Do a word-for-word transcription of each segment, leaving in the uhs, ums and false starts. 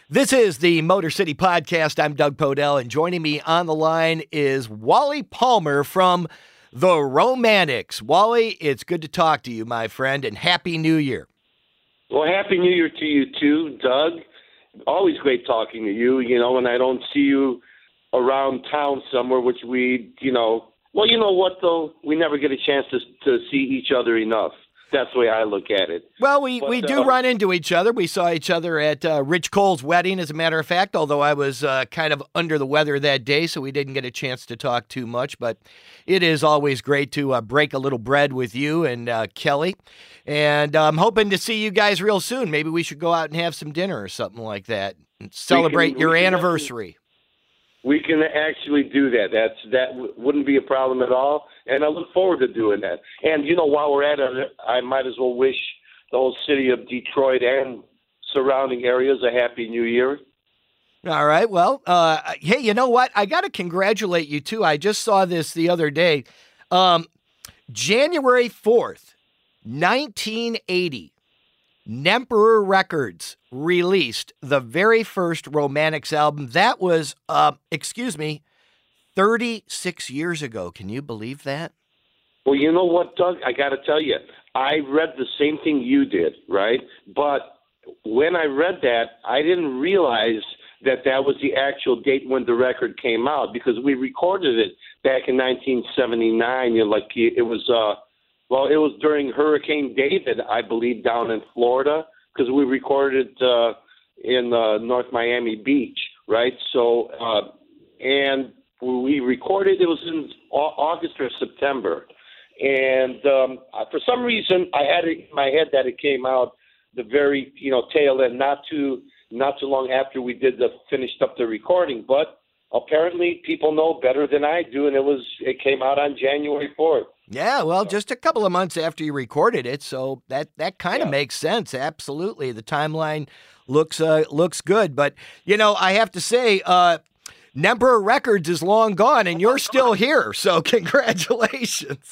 This is the Motor City Podcast. I'm Doug Podell, and joining me on the line is Wally Palmer from The Romantics. Wally, it's good to talk to you, my friend, and Happy New Year. Well, Happy New Year to you too, Doug. Always great talking to you, you know, and I don't see you around town somewhere, which we, you know, well, you know what, though? We never get a chance to to see each other enough. That's the way I look at it. Well, we, but, we do uh, run into each other. We saw each other at uh, Rich Cole's wedding, as a matter of fact, although I was uh, kind of under the weather that day, so we didn't get a chance to talk too much. But it is always great to uh, break a little bread with you and uh, Kelly. And I'm hoping to see you guys real soon. Maybe we should go out and have some dinner or something like that and celebrate can- your we can anniversary. We can actually do that. That's that w- wouldn't be a problem at all, and I look forward to doing that. And, you know, while we're at it, I might as well wish the whole city of Detroit and surrounding areas a Happy New Year. All right. Well, uh, hey, you know what? I got to congratulate you, too. I just saw this the other day. Um, January fourth, nineteen eighty, Nemperor Records released the very first Romantics album. That was, uh, excuse me, thirty-six years ago. Can you believe that? Well, you know what, Doug? I got to tell you, I read the same thing you did, right? But when I read that, I didn't realize that that was the actual date when the record came out, because we recorded it back in nineteen seventy-nine. You know, like it was, uh, well, it was during Hurricane David, I believe, down in Florida, because we recorded it uh, in uh, North Miami Beach, right? So, uh, and we recorded, it was in Au- August or September. And um, for some reason, I had it in my head that it came out the very, you know, tail end, not too, not too long after we did the finished up the recording. But apparently, people know better than I do, and it was, it came out on January fourth. Yeah, well, just a couple of months after you recorded it, so that, that kind of Yeah. makes sense. Absolutely, the timeline looks uh, looks good. But you know, I have to say, uh, Nemperor Records is long gone, and you're still here. So congratulations.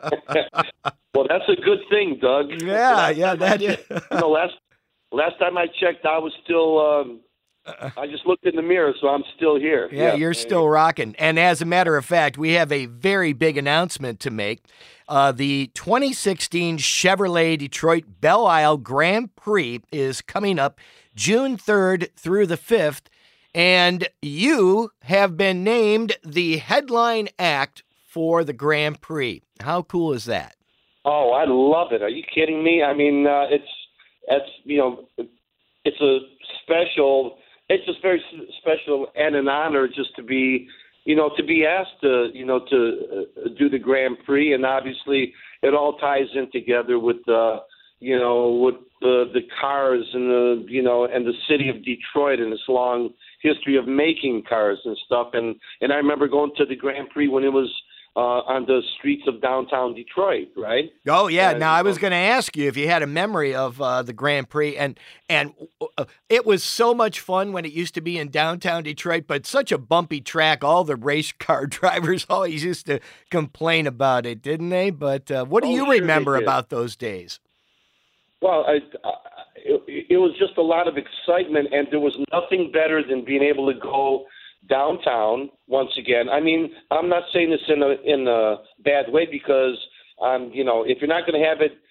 Well, that's a good thing, Doug. Yeah, Last yeah, time I that is. checked- You know, last last time I checked, I was still. Um, I just looked in the mirror, so I'm still here. Yeah, you're still rocking. And as a matter of fact, we have a very big announcement to make. Uh, the twenty sixteen Chevrolet Detroit Belle Isle Grand Prix is coming up June third through the fifth, and you have been named the headline act for the Grand Prix. How cool is that? Oh, I love it. Are you kidding me? I mean, uh, it's it's you know, it's a special. It's just very s- special and an honor just to be, you know, to be asked to, you know, to uh, do the Grand Prix, and obviously it all ties in together with, uh, you know, with the the cars and the, you know, and the city of Detroit and its long history of making cars and stuff. And and I remember going to the Grand Prix when it was uh, on the streets of downtown Detroit, right? Oh yeah. And, now I was um, going to ask you if you had a memory of uh, the Grand Prix, and and uh, it was so much fun when it used to be in downtown Detroit, but such a bumpy track. All the race car drivers always used to complain about it, didn't they? But uh, what do Oh, you sure they remember did. about those days? Well, I, I, it, it was just a lot of excitement, and there was nothing better than being able to go downtown once again. I mean, I'm not saying this in a in a bad way, because um, you know, if you're not going to have it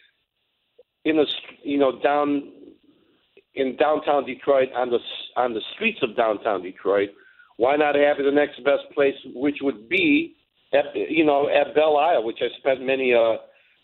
in the you know down in downtown Detroit on the on the streets of downtown Detroit, why not have it the next best place, which would be at you know at Belle Isle, which I spent many uh.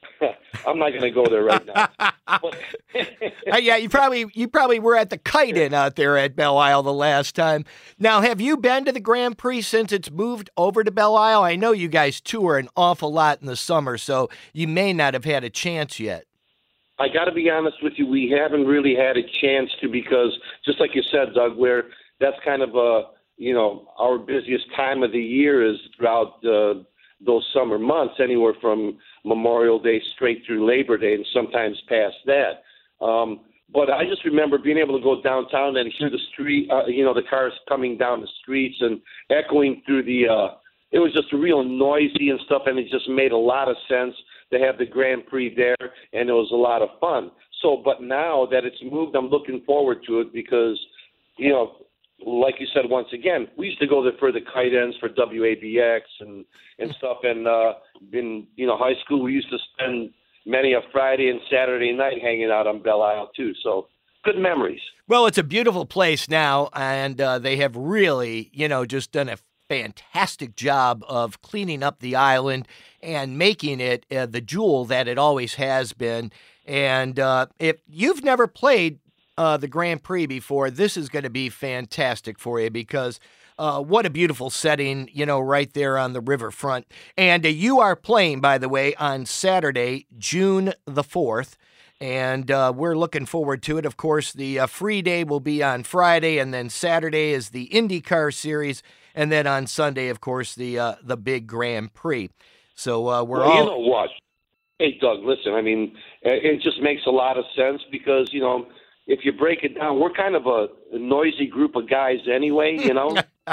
I'm not going to go there right now. But- Uh, yeah, you probably you probably were at the Kite Inn out there at Belle Isle the last time. Now, have you been to the Grand Prix since it's moved over to Belle Isle? I know you guys tour an awful lot in the summer, so you may not have had a chance yet. I got to be honest with you, we haven't really had a chance to, because just like you said, Doug, where that's kind of a, you know, our busiest time of the year is throughout uh, those summer months, anywhere from Memorial Day straight through Labor Day, and sometimes past that. Um, but I just remember being able to go downtown and hear the street, uh, you know, the cars coming down the streets and echoing through the, uh, it was just real noisy and stuff, and it just made a lot of sense to have the Grand Prix there, and it was a lot of fun. So, but now that it's moved, I'm looking forward to it, because you know, like you said, once again, we used to go there for the kite ends for W A B X and, and stuff. And uh, in, you know, high school, we used to spend many a Friday and Saturday night hanging out on Belle Isle, too. So good memories. Well, it's a beautiful place now, and uh, they have really, you know, just done a fantastic job of cleaning up the island and making it uh, the jewel that it always has been. And uh, if you've never played Uh, the Grand Prix before, this is going to be fantastic for you because uh, what a beautiful setting, you know, right there on the riverfront. And uh, you are playing, by the way, on Saturday, June the fourth, and uh, we're looking forward to it. Of course, the uh, free day will be on Friday, and then Saturday is the IndyCar Series, and then on Sunday, of course, the uh, the big Grand Prix. So uh, we're well, all... You know what? Hey, Doug, listen, I mean, it just makes a lot of sense because, you know, if you break it down, we're kind of a, a noisy group of guys anyway, you know,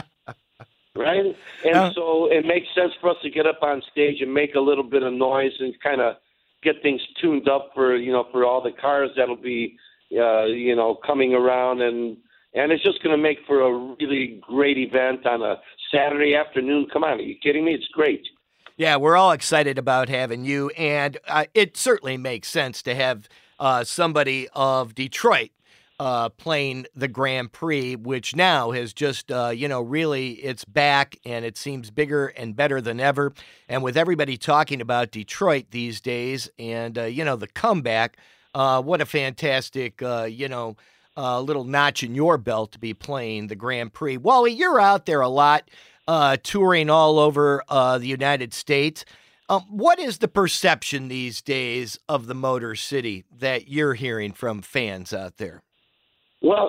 right? And uh, so it makes sense for us to get up on stage and make a little bit of noise and kind of get things tuned up for, you know, for all the cars that'll be, uh, you know, coming around. And, and it's just going to make for a really great event on a Saturday afternoon. Come on, are you kidding me? It's great. Yeah, we're all excited about having you, and uh, it certainly makes sense to have Uh, somebody of Detroit uh, playing the Grand Prix, which now has just, uh, you know, really it's back and it seems bigger and better than ever. And with everybody talking about Detroit these days and, uh, you know, the comeback, uh, what a fantastic, uh, you know, uh, little notch in your belt to be playing the Grand Prix. Wally, you're out there a lot, uh, touring all over uh, the United States. Um, what is the perception these days of the Motor City that you're hearing from fans out there? Well,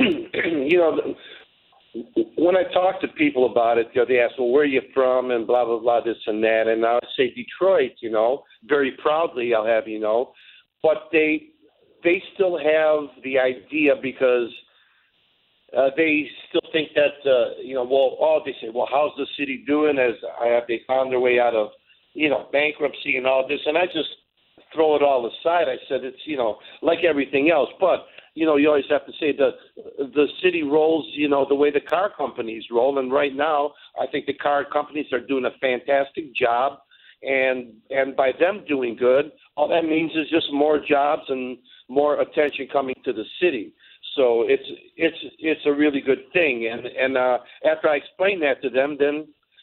you know, when I talk to people about it, you know, they ask, well, where are you from and blah, blah, blah, this and that. And I say Detroit, you know, very proudly, I'll have you know. But they they still have the idea because uh, they still think that, uh, you know, well, oh, they say, well, how's the city doing as have they found their way out of, you know, bankruptcy and all this, and I just throw it all aside. I said it's, you know, like everything else, but, you know, you always have to say the the city rolls, you know, the way the car companies roll, and right now I think the car companies are doing a fantastic job, and and by them doing good, all that means is just more jobs and more attention coming to the city. So it's it's it's a really good thing, and and uh, after I explain that to them, then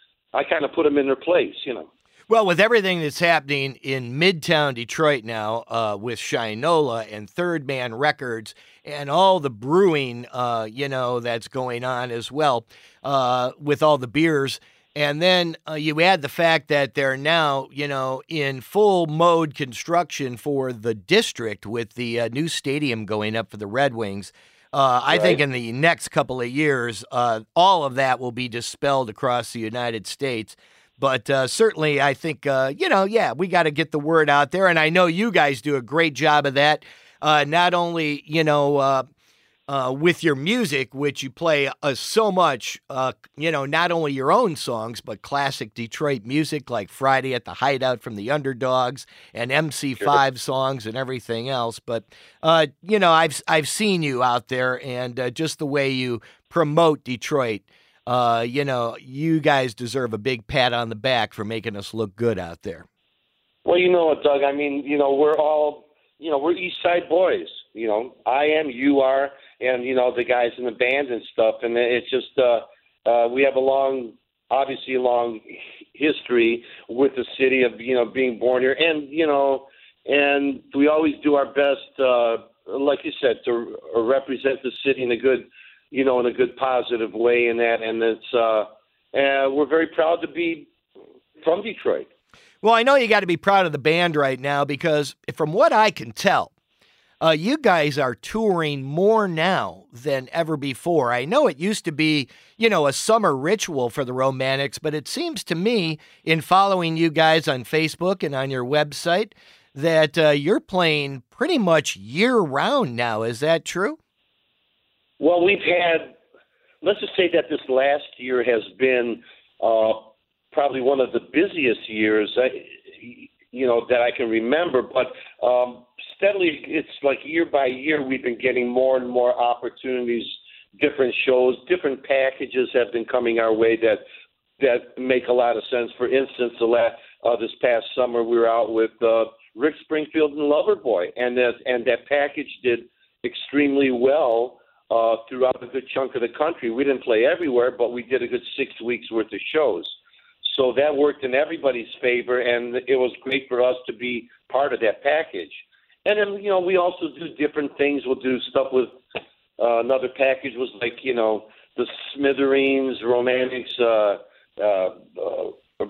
I kind of put them in their place, you know. Well, with everything that's happening in Midtown Detroit now uh, with Shinola and Third Man Records and all the brewing, uh, you know, that's going on as well uh, with all the beers. And then uh, you add the fact that they're now, you know, in full mode construction for the district with the uh, new stadium going up for the Red Wings. Uh, I right. think in the next couple of years, uh, all of that will be dispelled across the United States. But uh, certainly, I think, uh, you know, yeah, we got to get the word out there. And I know you guys do a great job of that, uh, not only, you know, uh, uh, with your music, which you play uh, so much, uh, you know, not only your own songs, but classic Detroit music like Friday at the Hideout from the Underdogs and M C five songs and everything else. But, uh, you know, I've, I've seen you out there and uh, just the way you promote Detroit. Uh, you know, you guys deserve a big pat on the back for making us look good out there. Well, you know what, Doug? I mean, you know, we're all, you know, we're East Side boys. You know, I am, you are, and, you know, the guys in the band and stuff. And it's just, uh, uh, we have a long, obviously a long history with the city of, you know, being born here. And, you know, and we always do our best, uh, like you said, to represent the city in a good you know, in a good positive way in that. And it's, uh, uh, we're very proud to be from Detroit. Well, I know you got to be proud of the band right now because from what I can tell, uh, you guys are touring more now than ever before. I know it used to be, you know, a summer ritual for the Romantics, but it seems to me in following you guys on Facebook and on your website that uh, you're playing pretty much year round now. Is that true? Well, we've had, let's just say that this last year has been uh, probably one of the busiest years, uh, you know, that I can remember. But um, steadily, it's like year by year, we've been getting more and more opportunities different shows, different packages have been coming our way that that make a lot of sense. For instance, the last, uh, this past summer we were out with uh, Rick Springfield and Loverboy, and that and that package did extremely well uh, throughout a good chunk of the country. We didn't play everywhere, but we did a good six weeks worth of shows. So that worked in everybody's favor, and it was great for us to be part of that package. And then, you know, we also do different things. We'll do stuff with uh, another package was like, you know, the Smithereens, Romantics, uh, uh, uh,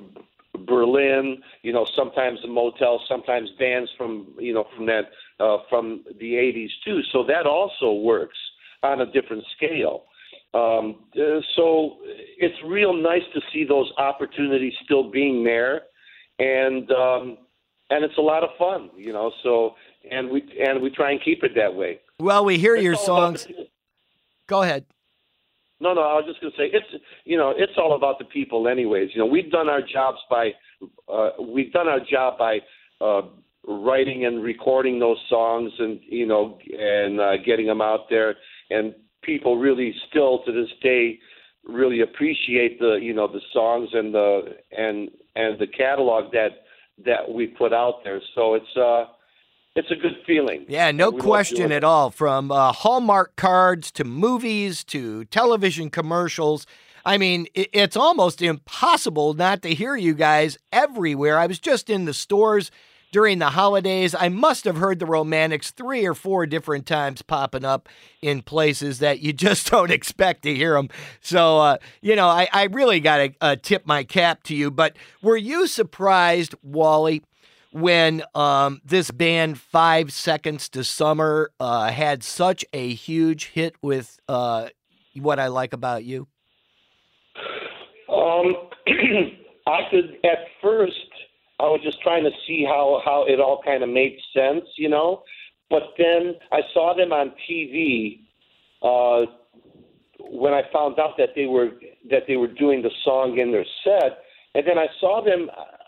Berlin, you know, sometimes the Motel, sometimes bands from, you know, from that, uh, from the eighties too. So that also works on a different scale. Um, uh, so it's real nice to see those opportunities still being there, and um, and it's a lot of fun, you know. So and we and we try and keep it that way. Well, we hear It's your all songs. about the- Go ahead. No, no, I was just going to say it's you know it's all about the people, anyways. You know, we've done our jobs by uh, we've done our job by uh, writing and recording those songs, and you know, and uh, getting them out there, and people really still to this day really appreciate the you know the songs and the and and the catalog that that we put out there. So it's uh it's a good feeling. Yeah, no We love question doing at it. all. From uh, Hallmark cards to movies to television commercials. I mean, it, it's almost impossible not to hear you guys everywhere. I was just in the stores during the holidays. I must have heard the Romantics three or four different times popping up in places that you just don't expect to hear them. So, uh, you know, I, I really got to uh, tip my cap to you. But were you surprised, Wally, when um, this band Five Seconds to Summer uh, had such a huge hit with uh, What I Like About You? Um, I could at first. I was just trying to see how, how it all kind of made sense, you know. But then I saw them on T V uh, when I found out that they were that they were doing the song in their set, and then I saw them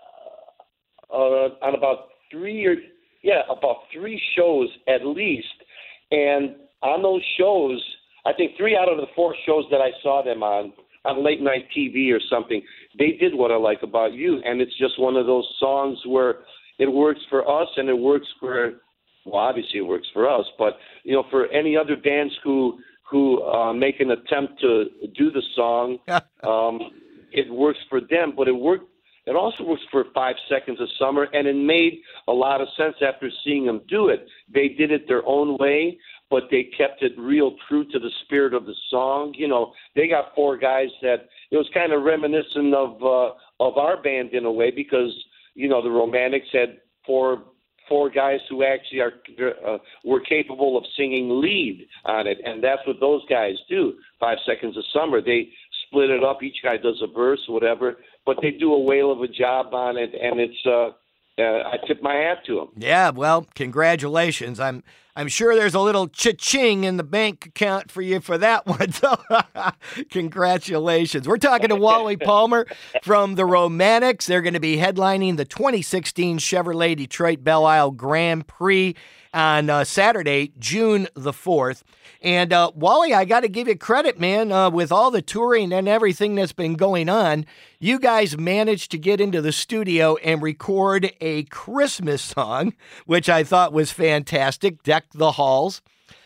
uh, on about three or yeah about three shows at least, and on those shows, I think three out of the four shows that I saw them on. on late night T V or something, they did What I Like About You, and it's just one of those songs where it works for us and it works for, well, obviously it works for us, but, you know, for any other bands who who uh, make an attempt to do the song, um, it works for them, but it worked. It also works for Five Seconds of Summer, and it made a lot of sense after seeing them do it. They did it their own way, but they kept it real true to the spirit of the song. You know, they got four guys that it was kind of reminiscent of uh, of our band in a way, because you know the Romantics had four four guys who actually are uh, were capable of singing lead on it, and that's what those guys do. Five Seconds of Summer, they split it up. Each guy does a verse, whatever, but they do a whale of a job on it, and it's. Uh, Uh, I tip my hat to them. Yeah, well, congratulations. I'm I'm sure there's a little cha-ching in the bank account for you for that one. So congratulations. We're talking to Wally Palmer from the Romantics. They're going to be headlining the twenty sixteen Chevrolet Detroit Belle Isle Grand Prix on uh, Saturday, June the fourth. And uh, Wally, I got to give you credit, man, uh, with all the touring and everything that's been going on. You guys managed to get into the studio and record a Christmas song, which I thought was fantastic, Deck the Halls.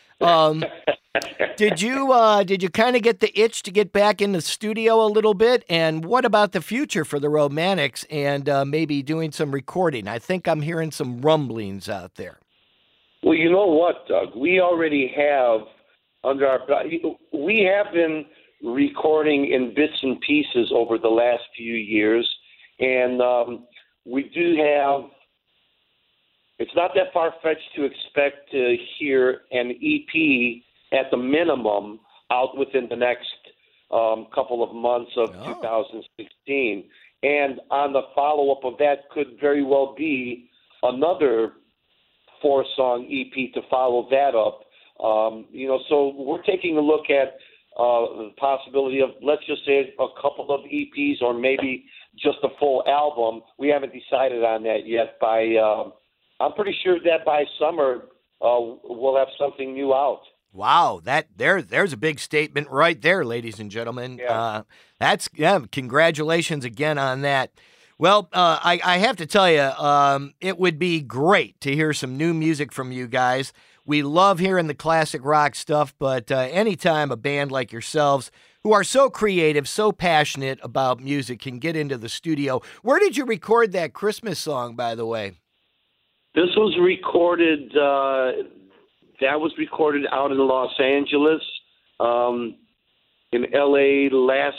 Um, did you uh, did you kind of get the itch to get back in the studio a little bit? And what about the future for the Romantics and uh, maybe doing some recording? I think I'm hearing some rumblings out there. Well, you know what, Doug? We already have under our we have been recording in bits and pieces over the last few years, and um, we do have. It's not that far-fetched to expect to hear an E P at the minimum out within the next um, couple of months of Oh. two thousand sixteen, and on the follow-up of that could very well be another four-song E P to follow that up. Um, you know, so we're taking a look at uh, the possibility of, let's just say, a couple of E Ps or maybe just a full album. We haven't decided on that yet. By uh, I'm pretty sure that by summer uh, we'll have something new out. Wow, that there there's a big statement right there, ladies and gentlemen. Yeah. Uh, that's yeah. Congratulations again on that. Well, uh, I, I have to tell you, um, it would be great to hear some new music from you guys. We love hearing the classic rock stuff, but uh, anytime a band like yourselves, who are so creative, so passionate about music, can get into the studio. Where did you record that Christmas song, by the way? This was recorded. Uh, that was recorded out in Los Angeles, um, in L A last.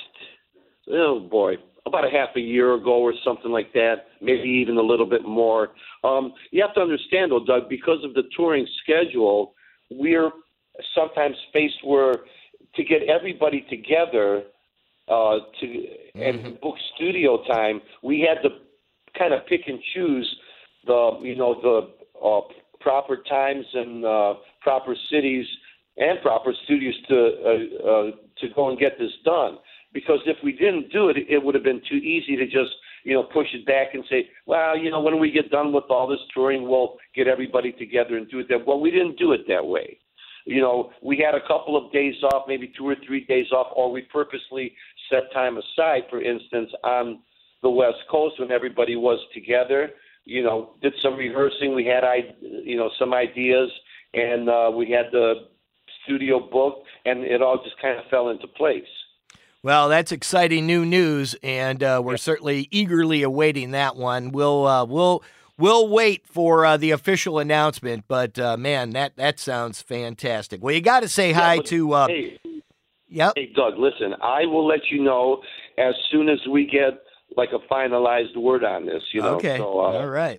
Oh boy, about a half a year ago or something like that. Maybe even a little bit more. Um, you have to understand, though, Doug, because of the touring schedule, we're sometimes faced where to get everybody together uh, to mm-hmm. and book studio time, we had to kind of pick and choose the you know the uh, proper times and uh, proper cities and proper studios to uh, uh, to go and get this done. Because if we didn't do it, it would have been too easy to just you know push it back and say, well, you know, when we get done with all this touring, we'll get everybody together and do it that. Well, we didn't do it that way. You know, we had a couple of days off, maybe two or three days off, or we purposely set time aside, for instance, on the West Coast when everybody was together, you know, did some rehearsing. We had, you know, some ideas, and uh, we had the studio booked, and it all just kind of fell into place. Well, that's exciting new news, and uh, we're yeah. certainly eagerly awaiting that one. We'll, uh, we'll, We'll wait for uh, the official announcement, but uh, man, that, that sounds fantastic. Well, you got to say yeah, hi but, to. Uh, hey, yep. hey, Doug, listen, I will let you know as soon as we get like a finalized word on this. You know. Okay. So, uh, all right.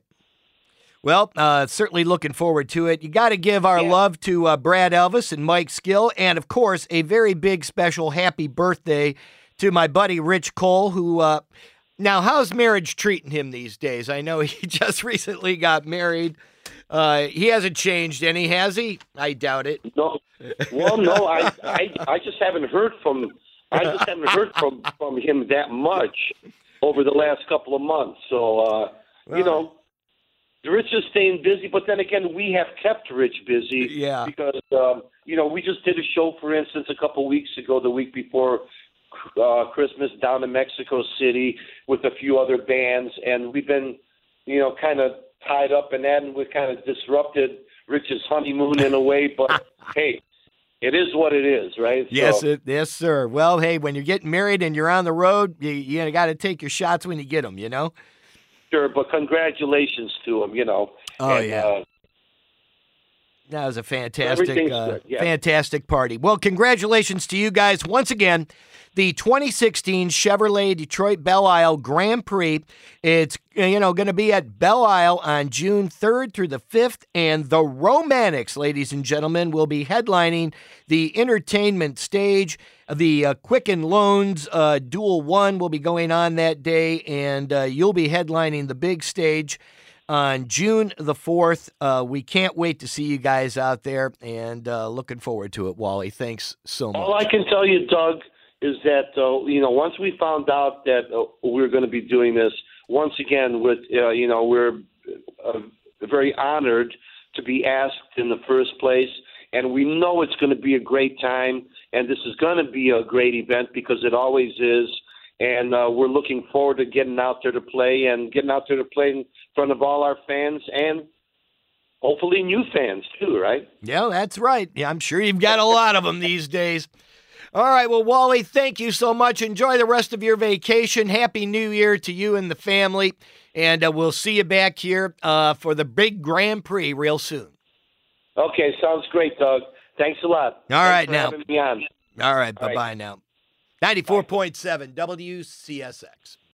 Well, uh, certainly looking forward to it. You got to give our yeah. love to uh, Brad Elvis and Mike Skill, and of course, a very big special happy birthday to my buddy Rich Cole, who. Uh, Now, how's marriage treating him these days? I know he just recently got married. Uh, he hasn't changed any, has he? I doubt it. No. Well, no, I, I, I just haven't heard from, I just haven't heard from, from him that much over the last couple of months. So, uh, well, you know, Rich is staying busy, but then again, we have kept Rich busy. Yeah. Because, um, you know, we just did a show, for instance, a couple weeks ago, the week before Uh, Christmas down in Mexico City with a few other bands, and we've been, you know, kind of tied up in that, and we've kind of disrupted Rich's honeymoon in a way. But hey, it is what it is, right? Yes, so, it, yes, sir. Well, hey, when you're getting married and you're on the road, you you got to take your shots when you get them, you know. Sure, but congratulations to him, you know. Oh and, yeah. Uh, That was a fantastic, uh, yeah. fantastic party. Well, congratulations to you guys once again. The twenty sixteen Chevrolet Detroit Belle Isle Grand Prix. It's, you know, going to be at Belle Isle on June third through the fifth, and the Romantics, ladies and gentlemen, will be headlining the entertainment stage. The uh, Quicken Loans uh, Dual One will be going on that day, and uh, you'll be headlining the big stage on June the fourth. Uh, we can't wait to see you guys out there, and uh, looking forward to it, Wally. Thanks so much. All I can tell you, Doug, is that, uh, you know, once we found out that uh, we were going to be doing this, once again, with uh, you know, we're uh, very honored to be asked in the first place, and we know it's going to be a great time, and this is going to be a great event because it always is. And uh, we're looking forward to getting out there to play and getting out there to play in front of all our fans and hopefully new fans too, right? Yeah, that's right. Yeah, I'm sure you've got a lot of them these days. All right, well, Wally, thank you so much. Enjoy the rest of your vacation. Happy New Year to you and the family. And uh, we'll see you back here uh, for the big Grand Prix real soon. Okay, sounds great, Doug. Thanks a lot. All right, Thanks for now. having me on. All right, All bye-bye right. now. ninety-four point seven W C S X.